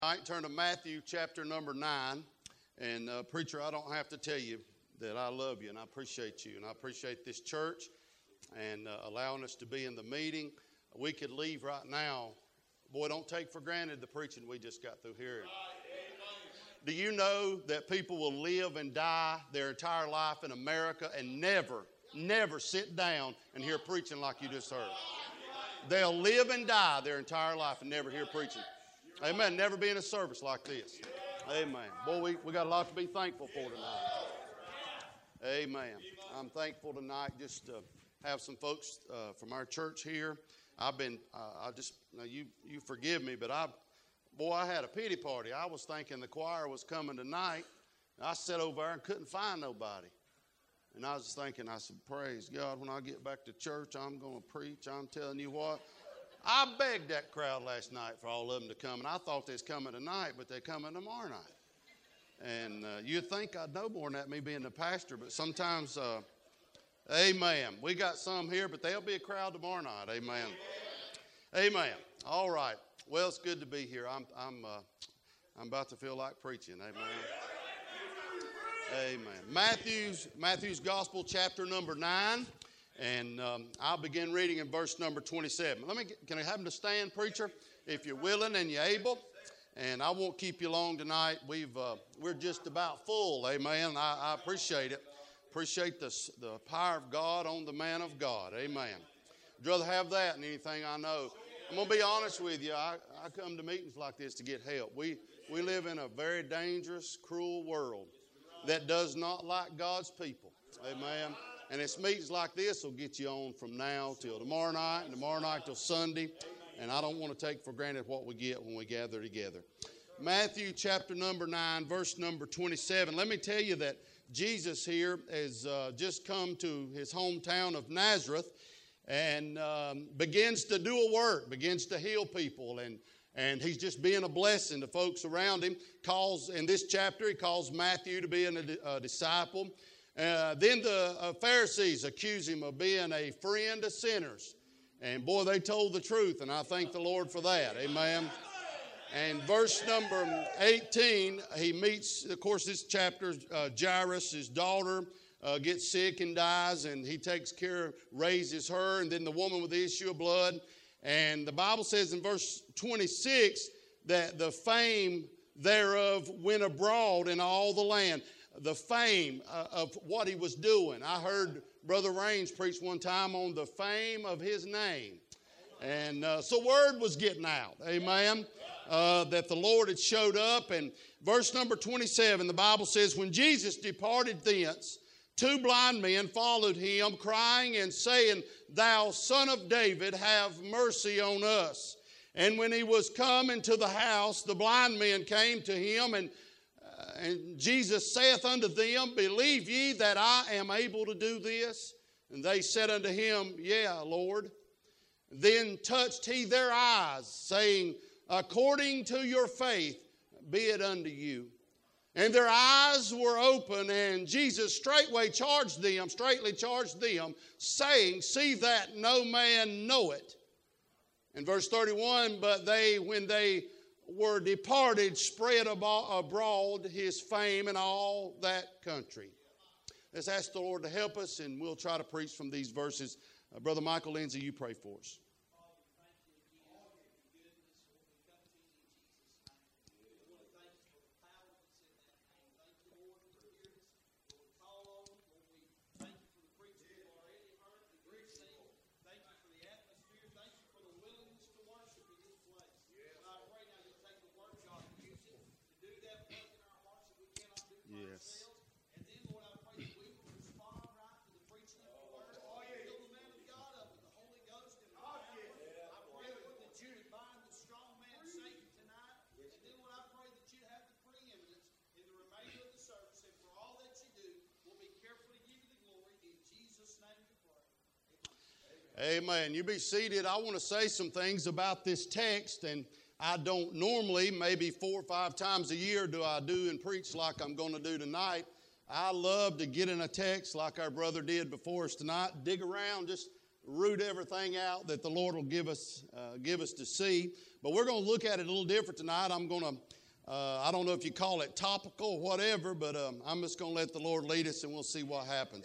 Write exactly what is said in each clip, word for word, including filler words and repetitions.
All right, turn to Matthew chapter number nine. And uh, preacher, I don't have to tell you that I love you and I appreciate you. And I appreciate this church and uh, allowing us to be in the meeting. We could leave right now. Boy, don't take for granted the preaching we just got through here. Do you know that people will live and die their entire life in America and never, never sit down and hear preaching like you just heard? They'll live and die their entire life and never hear preaching. Amen. Never be in a service like this. Amen. Boy, we, we got a lot to be thankful for tonight. Amen. I'm thankful tonight just to have some folks uh, from our church here. I've been, uh, I just, now you, you forgive me, but I, boy, I had a pity party. I was thinking the choir was coming tonight. I sat over there and couldn't find nobody. And I was just thinking, I said, praise God, when I get back to church, I'm going to preach. I'm telling you what. I begged that crowd last night for all of them to come, and I thought they was coming tonight, but they're coming tomorrow night. And uh, you'd think I'd know more than that, me being the pastor, but sometimes, uh, amen. We got some here, but there'll be a crowd tomorrow night. Amen. Amen. All right. Well, it's good to be here. I'm I'm uh, I'm about to feel like preaching. Amen. Amen. Matthew's Matthew's Gospel, chapter number nine. And um, I'll begin reading in verse number twenty-seven. Let me get, can I have him to stand, preacher, if you're willing and you're able? And I won't keep you long tonight. We've uh, we're just about full, amen. I, I appreciate it. Appreciate the the power of God on the man of God, amen. I'd rather have that than anything I know. I'm gonna be honest with you. I, I come to meetings like this to get help. We we live in a very dangerous, cruel world that does not like God's people, amen. And it's meetings like this will get you on from now till tomorrow night, and tomorrow night till Sunday. And I don't want to take for granted what we get when we gather together. Matthew chapter number nine, verse number twenty-seven. Let me tell you that Jesus here has uh, just come to his hometown of Nazareth and um, begins to do a work, begins to heal people. And, and he's just being a blessing to folks around him. Calls in this chapter, he calls Matthew to be a, a disciple. Uh, then the uh, Pharisees accuse him of being a friend of sinners. And boy, they told the truth, and I thank the Lord for that. Amen. And verse number eighteen, he meets, of course, this chapter, uh, Jairus, his daughter, uh, gets sick and dies, and he takes care, raises her, and then the woman with the issue of blood. And the Bible says in verse twenty-six that the fame thereof went abroad in all the land. The fame uh, of what he was doing. I heard Brother Raines preach one time on the fame of his name. And uh, so word was getting out, amen, uh, that the Lord had showed up. And verse number twenty-seven, the Bible says, when Jesus departed thence, two blind men followed him, crying and saying, Thou Son of David, have mercy on us. And when he was come into the house, the blind men came to him, and And Jesus saith unto them, Believe ye that I am able to do this? And they said unto him, Yeah, Lord. Then touched he their eyes, saying, According to your faith be it unto you. And their eyes were open, and Jesus straightway charged them, straightly charged them, saying, See that no man know it. In verse thirty-one, but they, when they were departed, spread abroad his fame in all that country. Let's ask the Lord to help us, and we'll try to preach from these verses. Uh, Brother Michael Lindsay, you pray for us. Yes. And then, Lord, I pray that we will respond right to the preaching of the word. Oh, yeah. Fill the man of God up with the Holy Ghost and power. I pray, Lord, that you would bind the strong man Satan tonight. And then, Lord, I pray that you'd have the preeminence in the remainder of the service. And for all that you do, we'll be careful to give you the glory. In Jesus' name we pray. Amen. Amen. You be seated. I want to say some things about this text, and I don't normally, maybe four or five times a year do I do and preach like I'm going to do tonight. I love to get in a text like our brother did before us tonight, dig around just root everything out that the Lord will give us uh, give us to see. But we're going to look at it a little different tonight. I'm going to, uh, I don't know if you call it topical or whatever, but um, I'm just going to let the Lord lead us and we'll see what happens.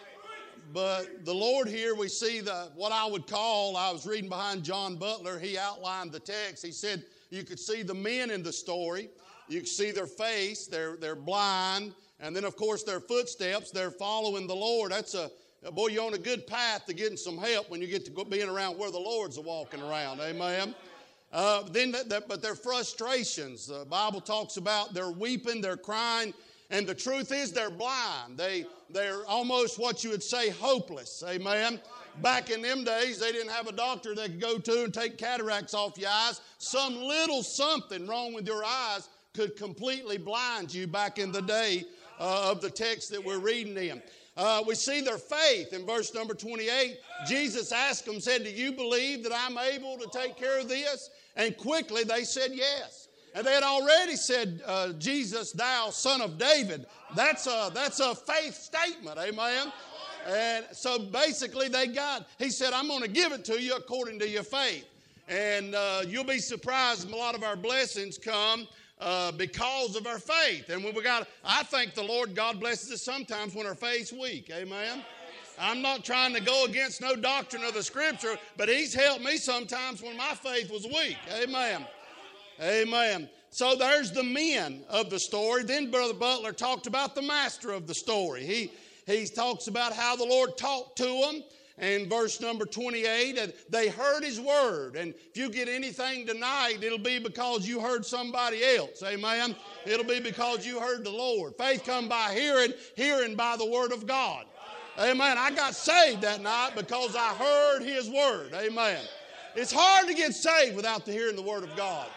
But the Lord here, we see the what I would call, I was reading behind John Butler, he outlined the text. He said you could see the men in the story. You could see their face, they're, they're blind. And then, of course, their footsteps, they're following the Lord. That's a, boy, you're on a good path to getting some help when you get to go, being around where the Lord's walking around. Amen. Uh, then, that, that, but their frustrations, the Bible talks about they're weeping, they're crying, and the truth is they're blind. They, they're almost what you would say hopeless. Amen. Back in them days, they didn't have a doctor they could go to and take cataracts off your eyes. Some little something wrong with your eyes could completely blind you back in the day uh, of the text that we're reading in. Uh, we see their faith in verse number twenty-eight. Jesus asked them, said, do you believe that I'm able to take care of this? And quickly they said yes. And they had already said, uh, Jesus, thou son of David. That's a, that's a faith statement, amen? And so basically they got, he said, I'm going to give it to you according to your faith. And uh, you'll be surprised, a lot of our blessings come Uh, because of our faith. And when we got, I think the Lord God blesses us sometimes when our faith's weak. Amen. I'm not trying to go against no doctrine of the Scripture, but He's helped me sometimes when my faith was weak. Amen. Amen. So there's the men of the story. Then Brother Butler talked about the master of the story. He he talks about how the Lord talked to them. And verse number twenty-eight, and they heard His word. And if you get anything tonight, it'll be because you heard somebody else. Amen? It'll be because you heard the Lord. Faith come by hearing, hearing by the word of God. Amen. I got saved that night because I heard His word. Amen. It's hard to get saved without the hearing the word of God.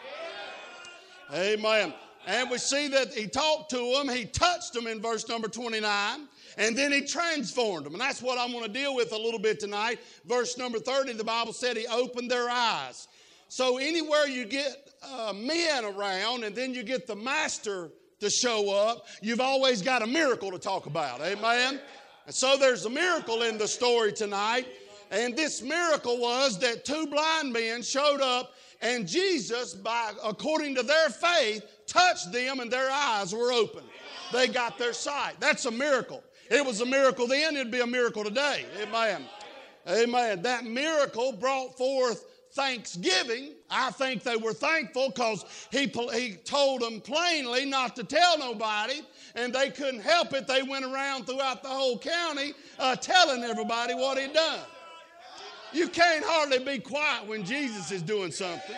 Amen. And we see that He talked to them. He touched them in verse number twenty-nine. And then He transformed them. And that's what I'm going to deal with a little bit tonight. Verse number thirty, the Bible said He opened their eyes. So anywhere you get uh, men around and then you get the master to show up, you've always got a miracle to talk about. Amen? And so there's a miracle in the story tonight. And this miracle was that two blind men showed up and Jesus, by according to their faith, touched them and their eyes were open. They got their sight. That's a miracle. It was a miracle then, it'd be a miracle today. Amen. Amen. That miracle brought forth thanksgiving. I think they were thankful because he, he told them plainly not to tell nobody, and they couldn't help it. They went around throughout the whole county uh, telling everybody what He'd done. You can't hardly be quiet when Jesus is doing something.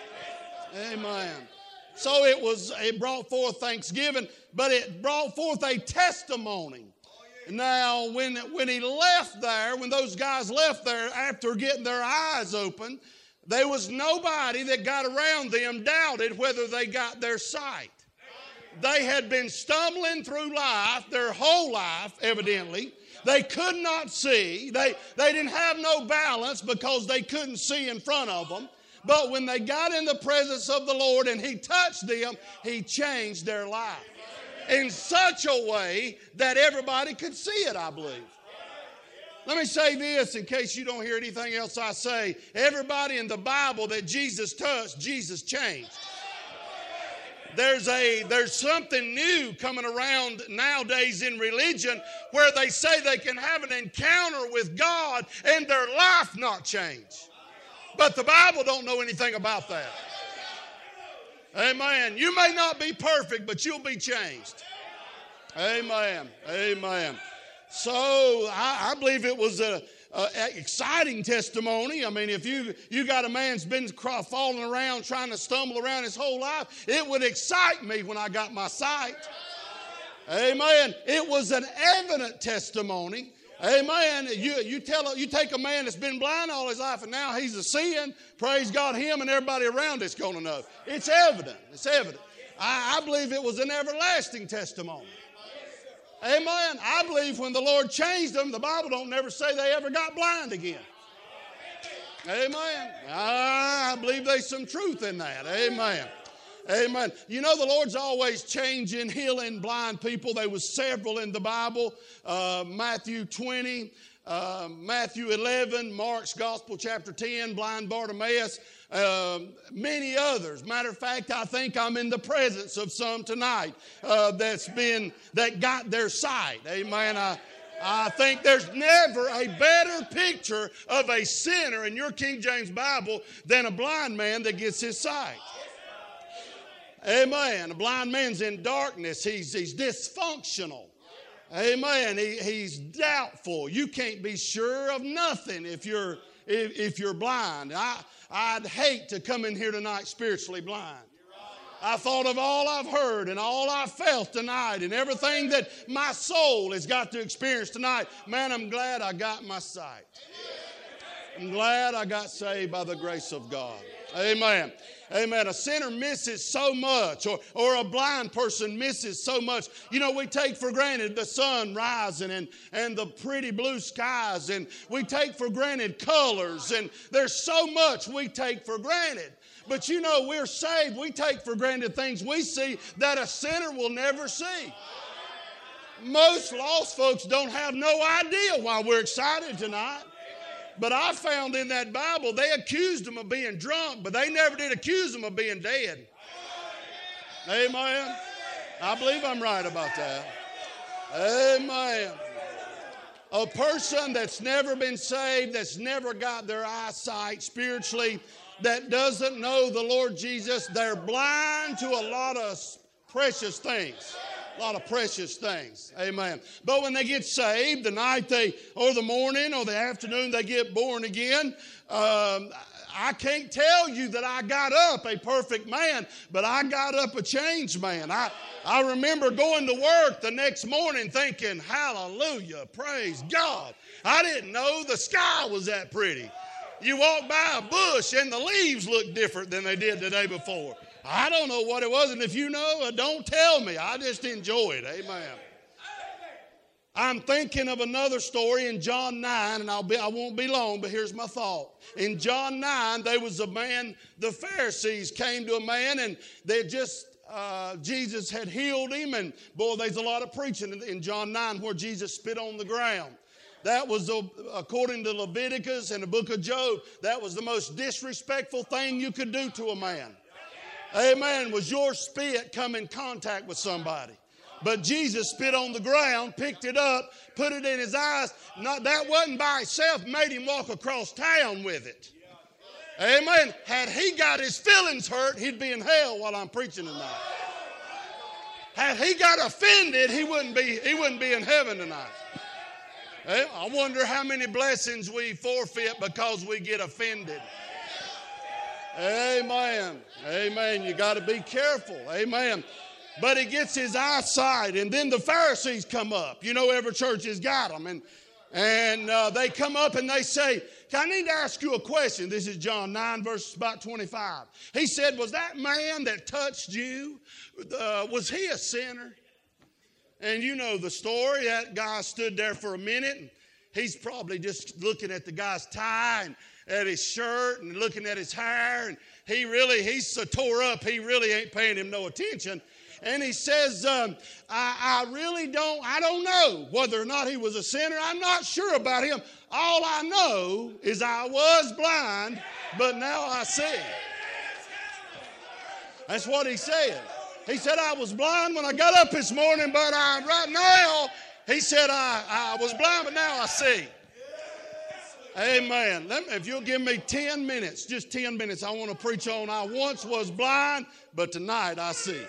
Amen. So it was. It brought forth thanksgiving, but it brought forth a testimony. Now, when, when he left there, when those guys left there after getting their eyes open, there was nobody that got around them doubted whether they got their sight. They had been stumbling through life, their whole life, evidently. They could not see. They, they didn't have no balance because they couldn't see in front of them. But when they got in the presence of the Lord and He touched them, He changed their life in such a way that everybody could see it, I believe. Let me say this in case you don't hear anything else I say. Everybody in the Bible that Jesus touched, Jesus changed. There's a there's something new coming around nowadays in religion where they say they can have an encounter with God and their life not change. But the Bible don't know anything about that. Amen. You may not be perfect, but you'll be changed. Amen. Amen. So I, I believe it was a, a exciting testimony. I mean, if you you got a man that's been falling around, trying to stumble around his whole life, it would excite me when I got my sight. Amen. It was an evident testimony. Amen. You you tell you take a man that's been blind all his life and now he's a seeing. Praise God, him and everybody around it's going to know. It's evident. It's evident. I, I believe it was an everlasting testimony. Amen. I believe when the Lord changed them, the Bible don't never say they ever got blind again. Amen. I believe there's some truth in that. Amen. Amen. You know, the Lord's always changing, healing blind people. There was several in the Bible. Uh, Matthew twenty, uh, Matthew eleven, Mark's Gospel, chapter ten, blind Bartimaeus, uh, many others. Matter of fact, I think I'm in the presence of some tonight uh, that's been, that got their sight. Amen. I, I think there's never a better picture of a sinner in your King James Bible than a blind man that gets his sight. Amen. A blind man's in darkness. He's, he's dysfunctional. Amen. He, he's doubtful. You can't be sure of nothing if you're if, if you're blind. I, I'd hate to come in here tonight spiritually blind. I thought of all I've heard and all I've felt tonight and everything that my soul has got to experience tonight. Man, I'm glad I got my sight. I'm glad I got saved by the grace of God. Amen. Amen. A sinner misses so much, or, or a blind person misses so much. You know, we take for granted the sun rising and, and the pretty blue skies, and we take for granted colors, and there's so much we take for granted. But you know, we're saved. We take for granted things we see that a sinner will never see. Most lost folks don't have no idea why we're excited tonight. But I found in that Bible, they accused them of being drunk, but they never did accuse them of being dead. Amen. I believe I'm right about that. Amen. A person that's never been saved, that's never got their eyesight spiritually, that doesn't know the Lord Jesus, they're blind to a lot of precious things. A lot of precious things. Amen. But when they get saved, the night they, or the morning or the afternoon they get born again, um, I can't tell you that I got up a perfect man, but I got up a changed man. I, I remember going to work the next morning thinking, hallelujah, praise God. I didn't know the sky was that pretty. You walk by a bush and the leaves look different than they did the day before. I don't know what it was, and if you know, don't tell me. I just enjoy it. Amen. I'm thinking of another story in John nine, and I'll be, I won't be long, but here's my thought. In John nine, there was a man, the Pharisees came to a man, and they just, uh, Jesus had healed him, and boy, there's a lot of preaching in, in John nine where Jesus spit on the ground. That was, the, according to Leviticus and the book of Job, that was the most disrespectful thing you could do to a man. Amen. Was your spit come in contact with somebody? But Jesus spit on the ground, picked it up, put it in his eyes. Not, that wasn't by itself, made him walk across town with it. Amen. Had he got his feelings hurt, he'd be in hell while I'm preaching tonight. Had he got offended, he wouldn't be, he wouldn't be in heaven tonight. I wonder how many blessings we forfeit because we get offended. Amen. Amen. You got to be careful. Amen. But he gets his eyesight, and then the Pharisees come up. You know, every church has got them. And, and uh, they come up and they say, I need to ask you a question. This is John nine, verse about twenty-five. He said, was that man that touched you, uh, was he a sinner? And you know the story. That guy stood there for a minute, and he's probably just looking at the guy's tie and at his shirt and looking at his hair, and he really, he's so tore up, he really ain't paying him no attention. And he says, um, I, I really don't, I don't know whether or not he was a sinner. I'm not sure about him. All I know is I was blind, but now I see. That's what he said. He said, I was blind when I got up this morning, but I, right now, he said, I, I was blind, but now I see. Amen. Let me, if you'll give me ten minutes, just ten minutes, I want to preach on I once was blind, but tonight I see.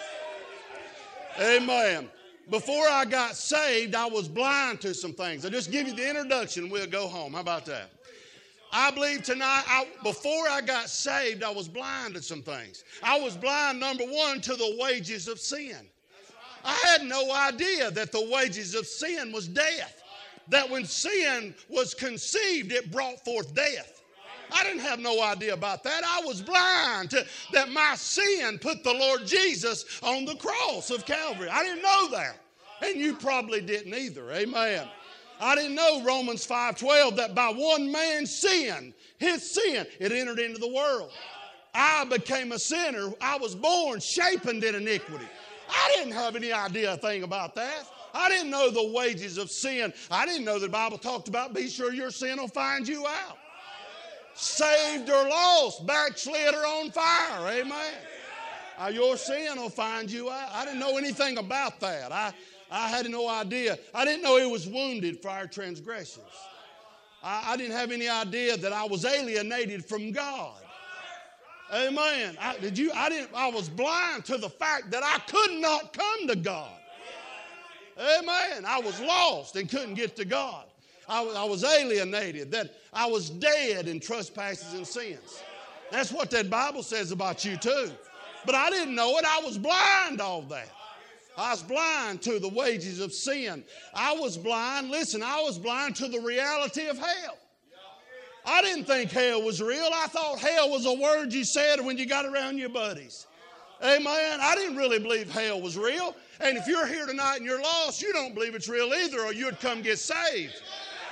Amen. Before I got saved, I was blind to some things. I'll just give you the introduction, we'll go home. How about that? I believe tonight, I, before I got saved, I was blind to some things. I was blind, number one, to the wages of sin. I had no idea that the wages of sin was death. That when sin was conceived, it brought forth death. I didn't have no idea about that. I was blind to that my sin put the Lord Jesus on the cross of Calvary. I didn't know that. And you probably didn't either. Amen. I didn't know Romans five twelve that by one man's sin, his sin, it entered into the world. I became a sinner. I was born shapen in iniquity. I didn't have any idea a thing about that. I didn't know the wages of sin. I didn't know the Bible talked about be sure your sin will find you out. Saved or lost, backslid or on fire. Amen. Uh, your sin will find you out. I didn't know anything about that. I, I had no idea. I didn't know he was wounded for our transgressions. I, I didn't have any idea that I was alienated from God. Amen. I, did you? I didn't. I was blind to the fact that I could not come to God. Amen. I was lost and couldn't get to God. I, I was alienated. That I was dead in trespasses and sins. That's what that Bible says about you too. But I didn't know it. I was blind to all that. I was blind to the wages of sin. I was blind. Listen, I was blind to the reality of hell. I didn't think hell was real. I thought hell was a word you said when you got around your buddies. Amen. I didn't really believe hell was real. And if you're here tonight and you're lost, you don't believe it's real either, or you'd come get saved.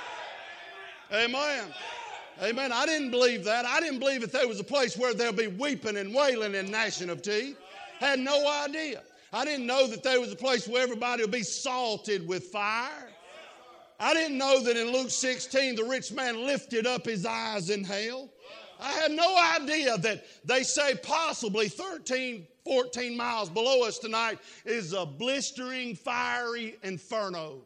Amen. Amen. I didn't believe that. I didn't believe that there was a place where there'll be weeping and wailing and gnashing of teeth. Had no idea. I didn't know that there was a place where everybody will be salted with fire. I didn't know that in Luke sixteen, the rich man lifted up his eyes in hell. I had no idea that they say possibly thirteen, fourteen miles below us tonight is a blistering, fiery inferno.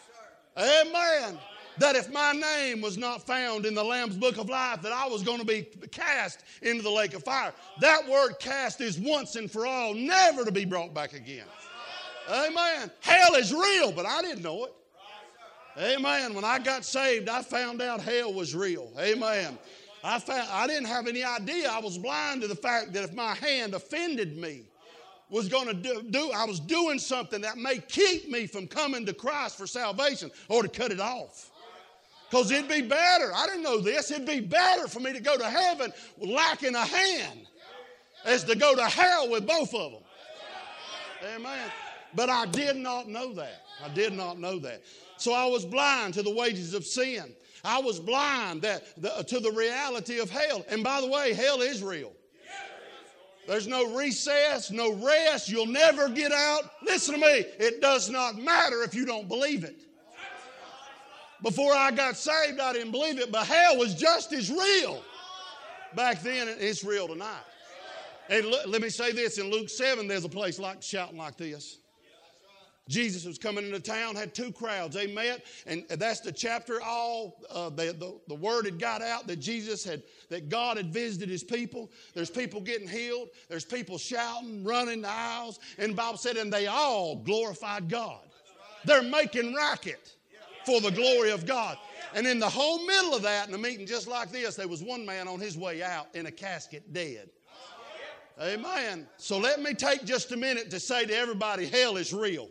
Amen. That if my name was not found in the Lamb's Book of Life, that I was going to be cast into the lake of fire. That word cast is once and for all, never to be brought back again. Amen. Hell is real, but I didn't know it. Amen. When I got saved, I found out hell was real. Amen. I found, I didn't have any idea. I was blind to the fact that if my hand offended me, was going to do, do, I was doing something that may keep me from coming to Christ for salvation or to cut it off. Because it'd be better. I didn't know this. It'd be better for me to go to heaven lacking a hand as to go to hell with both of them. Amen. But I did not know that. I did not know that. So I was blind to the wages of sin. I was blind that, the, to the reality of hell. And by the way, hell is real. There's no recess, no rest. You'll never get out. Listen to me. It does not matter if you don't believe it. Before I got saved, I didn't believe it, but hell was just as real back then as it's real tonight. And l- let me say this. In Luke seven, there's a place like shouting like this. Jesus was coming into town, had two crowds. They met, and that's the chapter. All uh, the, the the word had got out that Jesus had, that God had visited His people. There's people getting healed. There's people shouting, running the aisles, and the Bible said, and they all glorified God. They're making racket for the glory of God. And in the whole middle of that, in a meeting just like this, there was one man on his way out in a casket, dead. Amen. So let me take just a minute to say to everybody, hell is real.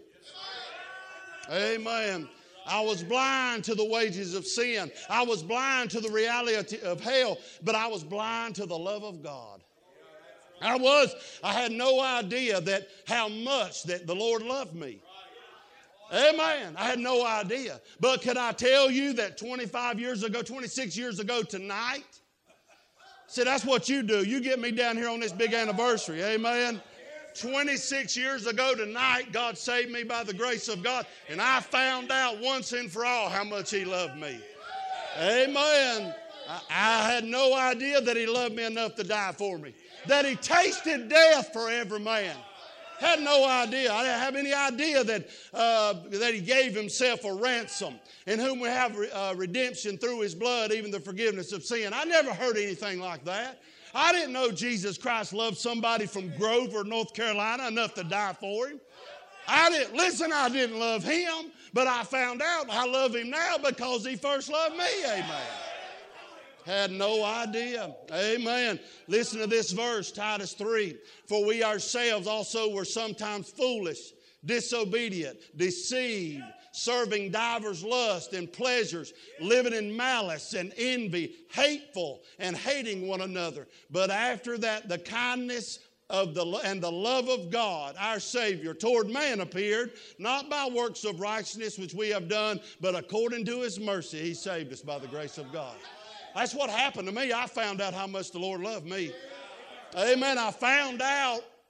Amen. I was blind to the wages of sin. I was blind to the reality of hell, but I was blind to the love of God. I was. I had no idea that how much that the Lord loved me. Amen. I had no idea. But can I tell you that twenty-five years ago, twenty-six years ago tonight, see, that's what you do. You get me down here on this big anniversary. Amen. twenty-six years ago tonight, God saved me by the grace of God, and I found out once and for all how much He loved me. Amen. I, I had no idea that He loved me enough to die for me, that He tasted death for every man. Had no idea. I didn't have any idea that uh, that He gave Himself a ransom, in whom we have re- uh, redemption through His blood, even the forgiveness of sin. I never heard anything like that. I didn't know Jesus Christ loved somebody from Grover, North Carolina, enough to die for him. I didn't, listen, I didn't love Him, but I found out I love Him now because He first loved me. Amen. Had no idea. Amen. Listen to this verse, Titus three. For we ourselves also were sometimes foolish, disobedient, deceived, serving divers lusts and pleasures, living in malice and envy, hateful and hating one another. But after that, the kindness of the and the love of God, our Savior, toward man appeared, not by works of righteousness which we have done, but according to His mercy, He saved us by the grace of God. That's what happened to me. I found out how much the Lord loved me. Amen. I found out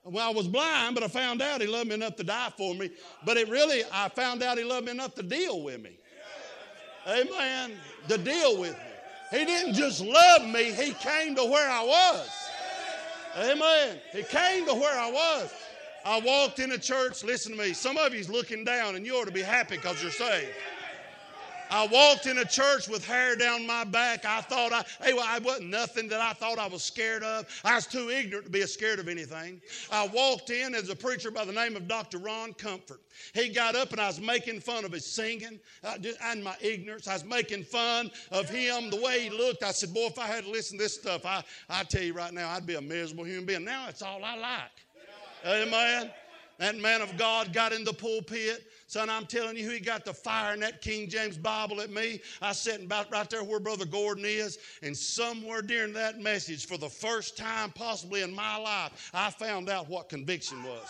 Well, I was blind, but I found out he loved me enough to die for me. But it really, I found out he loved me enough to deal with me. Amen. To deal with me. He didn't just love me, he came to where I was. Amen. He came to where I was. I walked in a church, listen to me, some of you's looking down and you ought to be happy because you're saved. I walked in a church with hair down my back. I thought I, hey, well, I wasn't nothing that I thought I was scared of. I was too ignorant to be scared of anything. I walked in as a preacher by the name of Doctor Ron Comfort. He got up and I was making fun of his singing uh, just, and my ignorance. I was making fun of him, the way he looked. I said, boy, if I had to listen to this stuff, I, I tell you right now, I'd be a miserable human being. Now it's all I like. Amen. That man of God got in the pulpit. Son, I'm telling you, he got the fire in that King James Bible at me. I was sitting about right there where Brother Gordon is, and somewhere during that message, for the first time possibly in my life, I found out what conviction was.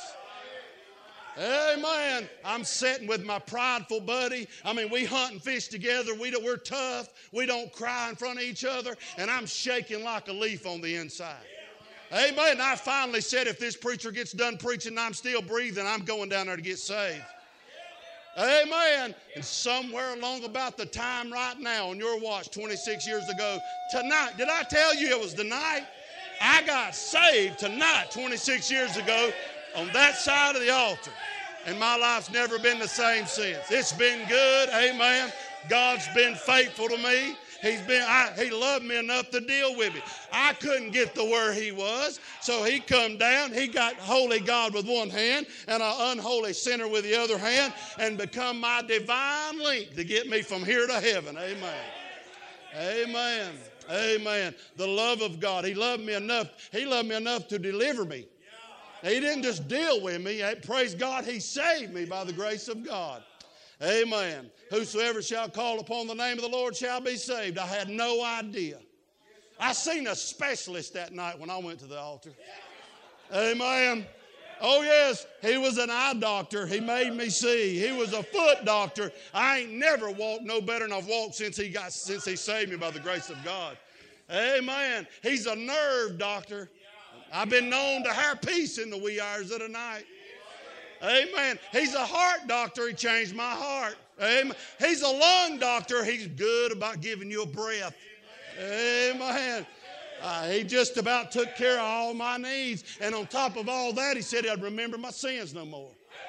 Amen. I'm sitting with my prideful buddy. I mean, we hunt and fish together. We don't, we're tough. We don't cry in front of each other, and I'm shaking like a leaf on the inside. Amen. And I finally said, if this preacher gets done preaching and I'm still breathing, I'm going down there to get saved. Amen. And somewhere along about the time right now on your watch, twenty-six years ago, tonight, did I tell you it was the night? I got saved tonight, twenty-six years ago, on that side of the altar. And my life's never been the same since. It's been good. Amen. God's been faithful to me. He's been, I, he loved me enough to deal with me. I couldn't get to where he was, so he come down. He got holy God with one hand and an unholy sinner with the other hand and become my divine link to get me from here to heaven. Amen. Amen. Amen. The love of God. He loved me enough. He loved me enough to deliver me. He didn't just deal with me. Praise God, he saved me by the grace of God. Amen. Whosoever shall call upon the name of the Lord shall be saved. I had no idea. I seen a specialist that night when I went to the altar. Amen. Oh, yes, he was an eye doctor. He made me see. He was a foot doctor. I ain't never walked no better than I've walked since he got since he saved me by the grace of God. Amen. He's a nerve doctor. I've been known to have peace in the wee hours of the night. Amen. He's a heart doctor. He changed my heart. Amen. He's a lung doctor. He's good about giving you a breath. Amen. Uh, he just about took care of all my needs. And on top of all that, he said I'd remember my sins no more.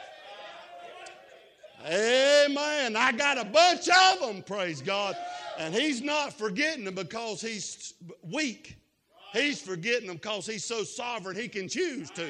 Amen. I got a bunch of them, praise God. And he's not forgetting them because he's weak. He's forgetting them because he's so sovereign he can choose to.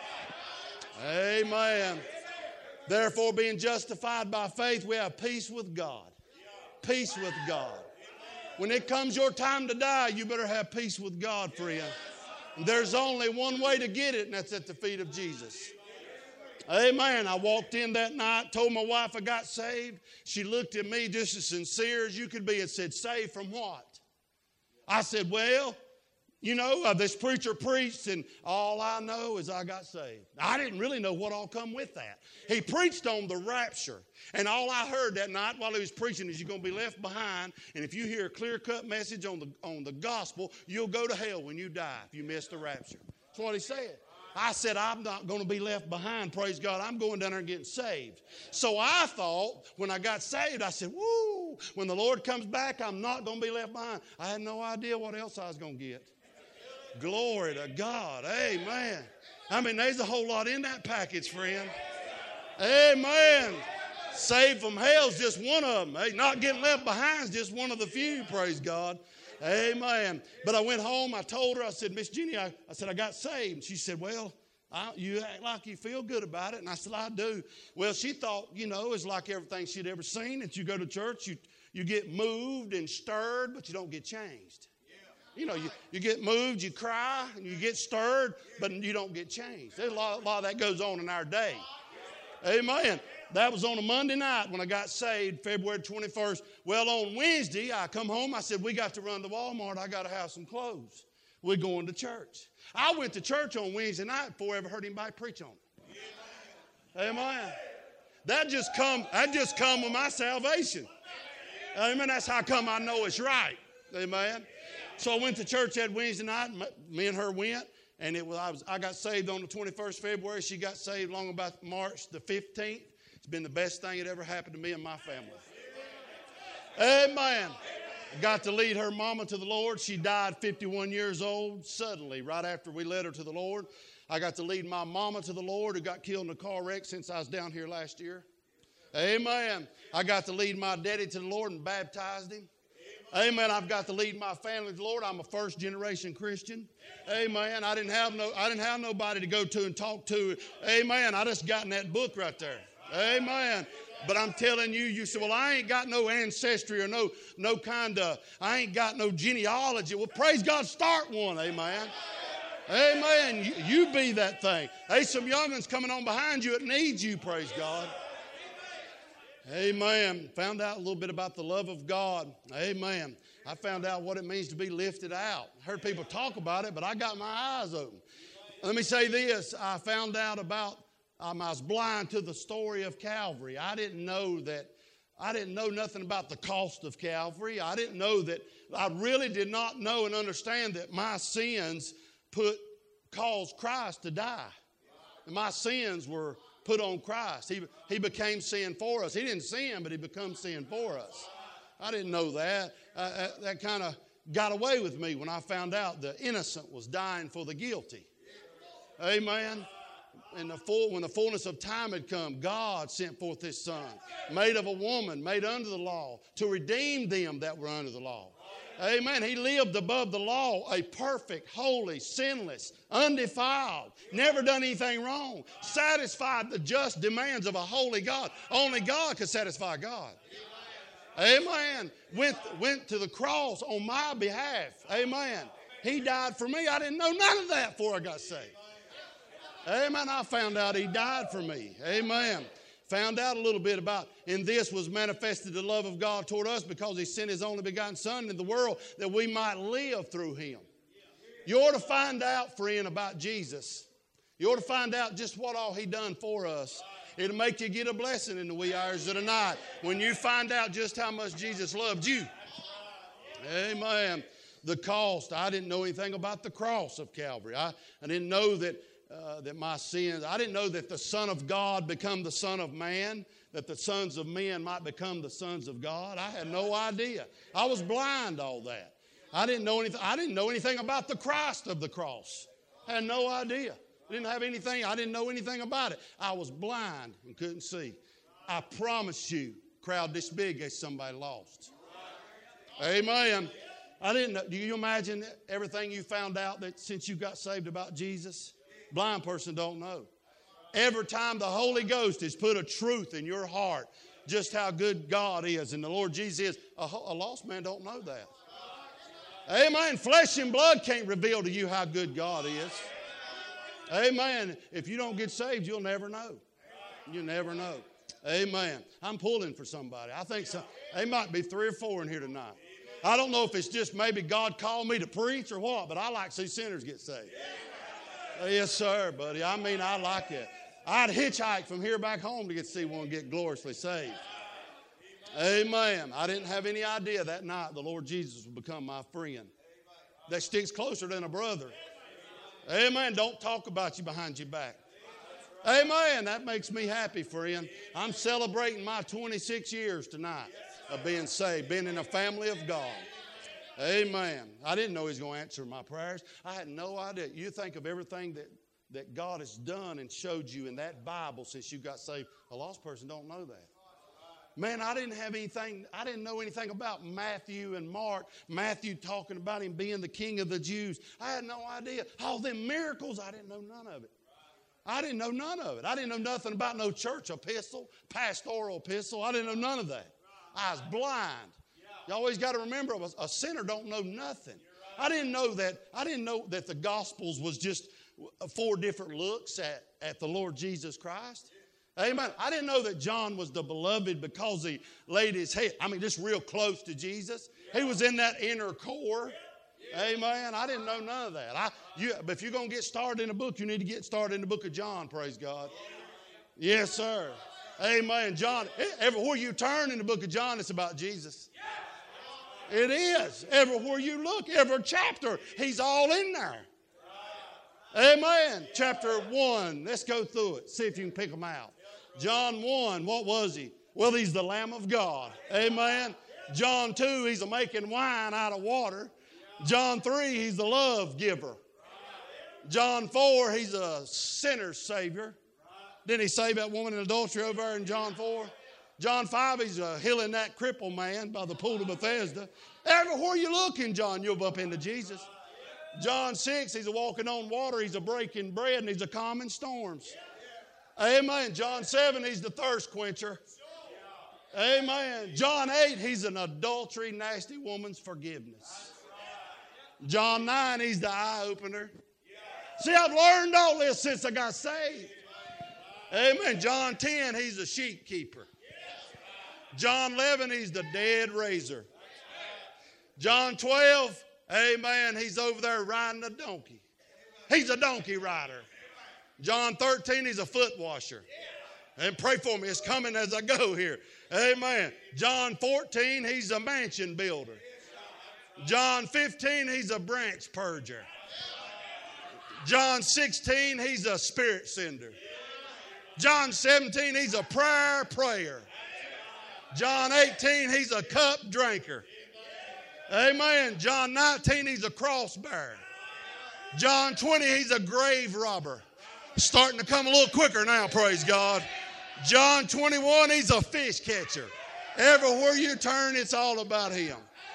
Amen. Therefore, being justified by faith, we have peace with God. Peace with God. When it comes your time to die, you better have peace with God, friend. There's only one way to get it, and that's at the feet of Jesus. Amen. I walked in that night, told my wife I got saved. She looked at me just as sincere as you could be and said, saved from what? I said, well, you know, uh, this preacher preached, and all I know is I got saved. I didn't really know what all come with that. He preached on the rapture, and all I heard that night while he was preaching is you're going to be left behind, and if you hear a clear-cut message on the, on the gospel, you'll go to hell when you die if you miss the rapture. That's what he said. I said, I'm not going to be left behind, praise God. I'm going down there and getting saved. So I thought when I got saved, I said, woo, when the Lord comes back, I'm not going to be left behind. I had no idea what else I was going to get. Glory to God. Amen. I mean, there's a whole lot in that package, friend. Amen. Saved from hell is just one of them. Hey, not getting left behind is just one of the few, praise God. Amen. But I went home. I told her, I said, Miss Jenny, I, I said, I got saved. And she said, well, I, you act like you feel good about it. And I said, I do. Well, she thought, you know, it's like everything she'd ever seen. That you go to church, you, you get moved and stirred, but you don't get changed. You know, you, you get moved, you cry, and you get stirred, but you don't get changed. There's a lot, a lot of that goes on in our day. Amen. That was on a Monday night when I got saved, February twenty-first. Well, on Wednesday, I come home. I said, we got to run to Walmart. I got to have some clothes. We're going to church. I went to church on Wednesday night before I ever heard anybody preach on it. Amen. That just come, that just come with my salvation. Amen. That's how come I know it's right. Amen. So I went to church that Wednesday night. Me and her went. And it was I, was I got saved on the twenty-first of February. She got saved long about March the fifteenth. It's been the best thing that ever happened to me and my family. Amen. I got to lead her mama to the Lord. She died fifty-one years old suddenly right after we led her to the Lord. I got to lead my mama to the Lord, who got killed in a car wreck since I was down here last year. Amen. I got to lead my daddy to the Lord and baptized him. Amen. I've got to lead my family to the Lord. I'm a first generation Christian. Amen. I didn't have no I didn't have nobody to go to and talk to. Amen. I just got in that book right there. Amen. But I'm telling you, you say, well, I ain't got no ancestry or no no kind of, I ain't got no genealogy. Well, praise God, start one. Amen. Amen. You, you be that thing. There's some young ones coming on behind you that needs you, praise God. Amen. Found out a little bit about the love of God. Amen. I found out what it means to be lifted out. Heard people talk about it, but I got my eyes open. Let me say this. I found out about, um, I was blind to the story of Calvary. I didn't know that, I didn't know nothing about the cost of Calvary. I didn't know that, I really did not know and understand that my sins put, caused Christ to die. And my sins were put on Christ. He, he became sin for us. He didn't sin, but he became sin for us. I didn't know that. Uh, that that kind of got away with me when I found out the innocent was dying for the guilty. Amen. And the full, when the fullness of time had come, God sent forth his Son, made of a woman, made under the law, to redeem them that were under the law. Amen. He lived above the law, a perfect, holy, sinless, undefiled, never done anything wrong, satisfied the just demands of a holy God. Only God could satisfy God. Amen. Went, went to the cross on my behalf. Amen. He died for me. I didn't know none of that before I got saved. Amen. I found out he died for me. Amen. Found out a little bit about, in this was manifested the love of God toward us, because he sent his only begotten Son into the world that we might live through him. You ought to find out, friend, about Jesus. You ought to find out just what all he done for us. It'll make you get a blessing in the wee hours of the night when you find out just how much Jesus loved you. Amen. The cost. I didn't know anything about the cross of Calvary. I, I didn't know that Uh, that my sins, I didn't know that the Son of God become the Son of Man, that the sons of men might become the sons of God. I had no idea. I was blind to all that. I didn't know anything. I didn't know anything about the Christ of the cross. I had no idea. I didn't have anything. I didn't know anything about it. I was blind and couldn't see. I promise you, crowd this big, there's somebody lost. Amen. I didn't know. Do you imagine everything you found out that since you got saved about Jesus? Blind person don't know. Every time the Holy Ghost has put a truth in your heart, just how good God is and the Lord Jesus is, a, a lost man don't know that. Amen. Flesh and blood can't reveal to you how good God is. Amen. If you don't get saved, you'll never know. You'll never know. Amen. I'm pulling for somebody. I think some, there might be three or four in here tonight. I don't know if it's just maybe God called me to preach or what, but I like to see sinners get saved. Yes, sir, buddy. I mean, I like it. I'd hitchhike from here back home to get to see one get gloriously saved. Amen. I didn't have any idea that night the Lord Jesus would become my friend. That sticks closer than a brother. Amen. Don't talk about you behind your back. Amen. That makes me happy, friend. I'm celebrating my twenty-six years tonight of being saved, being in a family of God. Amen. I didn't know he was going to answer my prayers. I had no idea. You think of everything that, that God has done and showed you in that Bible since you got saved. A lost person don't know that. Man, I didn't have anything. I didn't know anything about Matthew and Mark. Matthew talking about him being the king of the Jews. I had no idea. All them miracles, I didn't know none of it. I didn't know none of it. I didn't know nothing about no church epistle, pastoral epistle. I didn't know none of that. I was blind. You always got to remember, a sinner don't know nothing. I didn't know that. I didn't know that the Gospels was just four different looks at, at the Lord Jesus Christ. Amen. I didn't know that John was the beloved because he laid his head, I mean, just real close to Jesus. He was in that inner core. Amen. I didn't know none of that. I, you, but if you're going to get started in a book, you need to get started in the book of John, praise God. Yes, sir. Amen. John, everywhere you turn in the book of John, it's about Jesus. It is. Everywhere you look, every chapter, he's all in there. Amen. Chapter one. Let's go through it. See if you can pick them out. John one, what was he? Well, he's the Lamb of God. Amen. John two, he's a making wine out of water. John three, he's the love giver. John four, he's a sinner's savior. Didn't he save that woman in adultery over there in John four? John five, he's uh, healing that crippled man by the pool of Bethesda. Everywhere you look in John, you'll bump into Jesus. John six, he's a walking on water, he's a breaking bread, and he's a calming storms. Amen. John seven, he's the thirst quencher. Amen. John eight, he's an adultery, nasty woman's forgiveness. John nine, he's the eye opener. See, I've learned all this since I got saved. Amen. John ten, he's a sheep keeper. John eleven, he's the dead raiser. John twelve, amen, he's over there riding a donkey. He's a donkey rider. John thirteen, he's a foot washer. And pray for me, it's coming as I go here. Amen. John fourteen, he's a mansion builder. John fifteen, he's a branch purger. John sixteen, he's a spirit sender. John seventeen, he's a prayer prayer. John eighteen, he's a cup drinker. Amen. John nineteen, he's a cross bearer. John twenty, he's a grave robber. Starting to come a little quicker now, praise God. John twenty-one, he's a fish catcher. Everywhere you turn, it's all about him.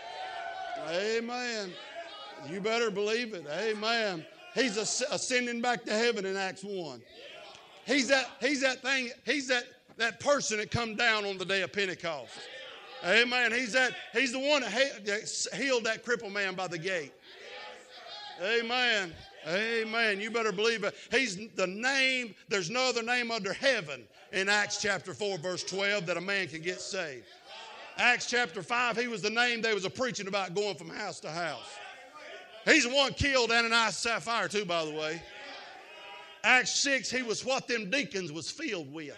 Amen. You better believe it. Amen. He's ascending back to heaven in Acts one. He's that, he's that thing, he's that, that person that come down on the day of Pentecost. Amen. He's that, he's the one that healed that crippled man by the gate. Amen. Amen. You better believe it. He's the name, there's no other name under heaven in Acts chapter four, verse twelve, that a man can get saved. Acts chapter five, he was the name they was a preaching about going from house to house. He's the one killed Ananias Sapphira too, by the way. Acts six, he was what them deacons was filled with.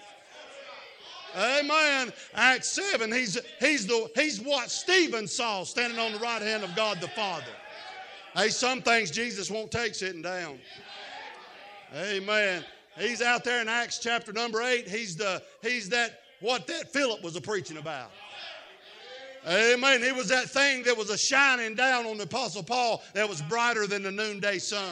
Amen. Acts seven, he's, he's, the, he's what Stephen saw standing on the right hand of God the Father. Hey, some things Jesus won't take sitting down. Amen. He's out there in Acts chapter number eight. He's the he's that what that Philip was a preaching about. Amen. He was that thing that was a shining down on the Apostle Paul that was brighter than the noonday sun.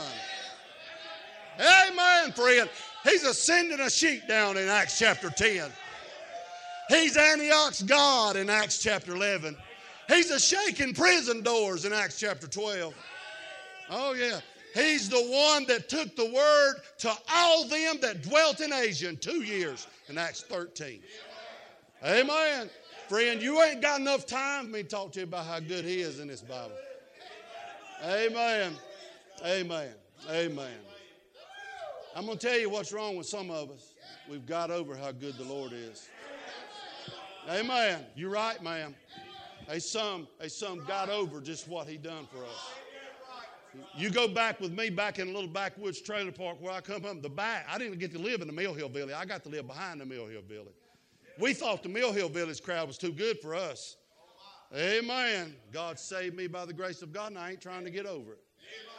Amen, friend. He's ascending a sheep down in Acts chapter ten. He's Antioch's God in Acts chapter eleven. He's a shaking prison doors in Acts chapter twelve. Oh, yeah. He's the one that took the word to all them that dwelt in Asia in two years in Acts thirteen. Amen. Friend, you ain't got enough time for me to talk to you about how good he is in this Bible. Amen. Amen. Amen. I'm going to tell you what's wrong with some of us. We've got over how good the Lord is. Amen. You're right, ma'am. Hey, some, hey, some got over just what he done for us. You go back with me back in a little backwoods trailer park where I come from. The back, I didn't get to live in the Mill Hill Village. I got to live behind the Mill Hill Village. We thought the Mill Hill Village crowd was too good for us. Amen. God saved me by the grace of God, and I ain't trying to get over it.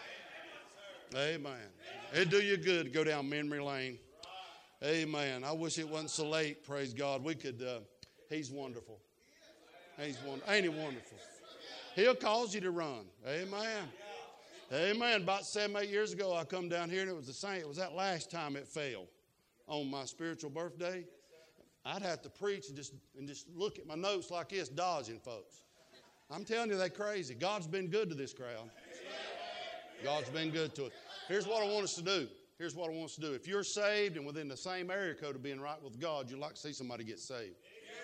Amen. It'd do you good to go down memory lane. Amen. I wish it wasn't so late, praise God. We could, uh, he's wonderful. He's wonderful. Ain't he wonderful? He'll cause you to run. Amen. Amen. About seven, eight years ago, I come down here, and it was the same. It was that last time it fell on my spiritual birthday. I'd have to preach and just and just look at my notes like this, dodging folks. I'm telling you, they're crazy. God's been good to this crowd. God's been good to us. Here's what I want us to do. Here's what I want us to do. If you're saved and within the same area code of being right with God, you'd like to see somebody get saved.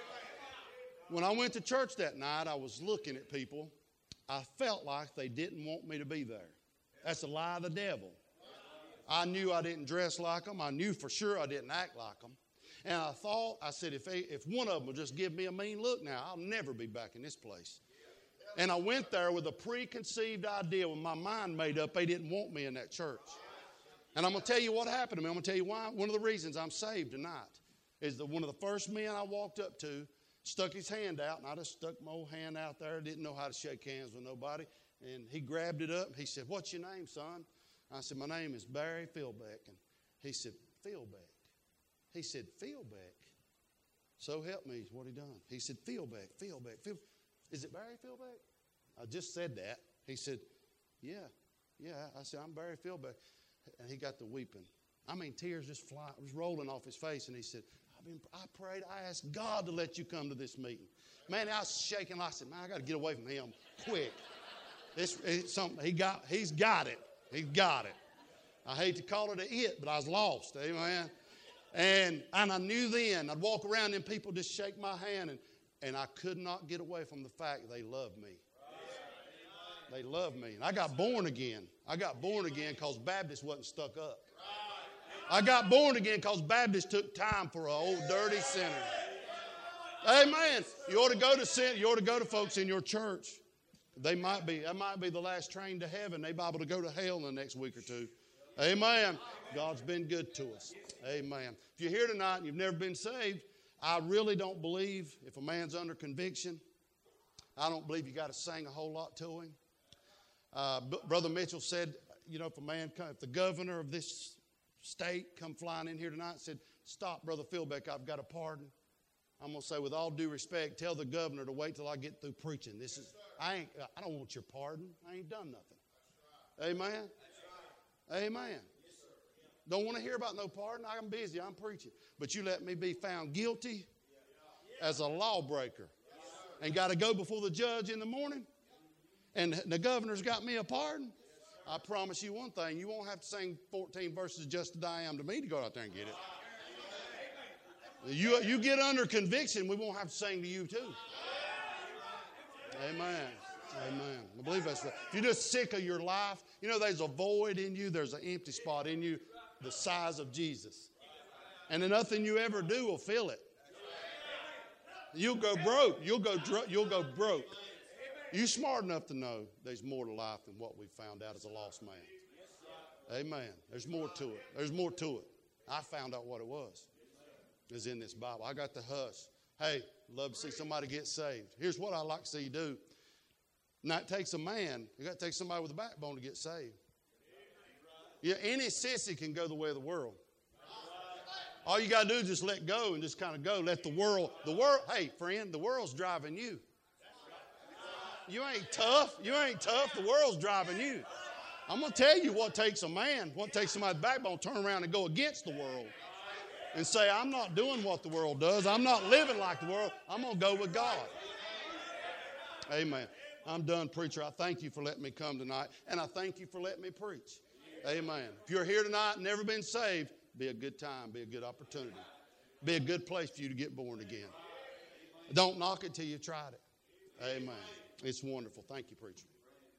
When I went to church that night, I was looking at people. I felt like they didn't want me to be there. That's a lie of the devil. I knew I didn't dress like them. I knew for sure I didn't act like them. And I thought, I said, if, they, if one of them will just give me a mean look now, I'll never be back in this place. And I went there with a preconceived idea, with my mind made up, they didn't want me in that church. And I'm going to tell you what happened to me. I'm going to tell you why. One of the reasons I'm saved tonight is that one of the first men I walked up to stuck his hand out, and I just stuck my old hand out there. Didn't know how to shake hands with nobody. And he grabbed it up. He said, "What's your name, son?" I said, my name is Barry Philbeck. And he said, Philbeck. He said, Philbeck. So help me, what he done. He said, Philbeck, Philbeck, Phil. Is it Barry Philbeck? I just said that. He said, yeah, yeah. I said, I'm Barry Philbeck. And he got to weeping. I mean, tears just flying, was rolling off his face. And he said, I've been, I prayed, I asked God to let you come to this meeting. Man, I was shaking. I said, man, I got to get away from him quick. It's, it's something, he got, he's got it. He's got it. I hate to call it a it, but I was lost. Amen. And, and I knew then, I'd walk around and people just shake my hand, and, and I could not get away from the fact they loved me. They loved me. And I got born again. I got born again because Baptist wasn't stuck up. I got born again because Baptist took time for an old dirty sinner. Amen. You ought to go to sin, you ought to go to folks in your church. They might be, that might be the last train to heaven. They might be able to go to hell in the next week or two. Amen. God's been good to us. Amen. If you're here tonight and you've never been saved, I really don't believe if a man's under conviction, I don't believe you got to sing a whole lot to him. Uh, Brother Mitchell said, you know, if a man, come, if the governor of this state come flying in here tonight and said, stop, Brother Philbeck, I've got a pardon. I'm going to say, with all due respect, tell the governor to wait till I get through preaching. This is, I ain't, I don't want your pardon. I ain't done nothing. Amen. Amen. Don't want to hear about no pardon. I'm busy. I'm preaching. But you let me be found guilty as a lawbreaker and got to go before the judge in the morning, and the governor's got me a pardon. I promise you one thing. You won't have to sing fourteen verses just as I am to me to go out there and get it. You, you get under conviction, we won't have to sing to you too. Amen. Amen. I believe that's right. If you're just sick of your life, you know there's a void in you, there's an empty spot in you the size of Jesus. And then nothing you ever do will fill it. You'll go broke. You'll go you'll go broke. You're smart enough to know there's more to life than what we found out as a lost man. Amen. There's more to it. There's more to it. I found out what it was. It's in this Bible. I got the hush. Hey, love to see somebody get saved. Here's what I like to see you do. Now, it takes a man. You got to take somebody with a backbone to get saved. Yeah, any sissy can go the way of the world. All you got to do is just let go and just kind of go. Let the world, the world, hey, friend, the world's driving you. You ain't tough. You ain't tough. The world's driving you. I'm going to tell you what takes a man, what takes somebody's backbone, turn around and go against the world and say, I'm not doing what the world does. I'm not living like the world. I'm going to go with God. Amen. I'm done, preacher. I thank you for letting me come tonight, and I thank you for letting me preach. Amen. If you're here tonight and never been saved, be a good time, be a good opportunity. Be a good place for you to get born again. Don't knock it till you've tried it. Amen. It's wonderful. Thank you, preacher.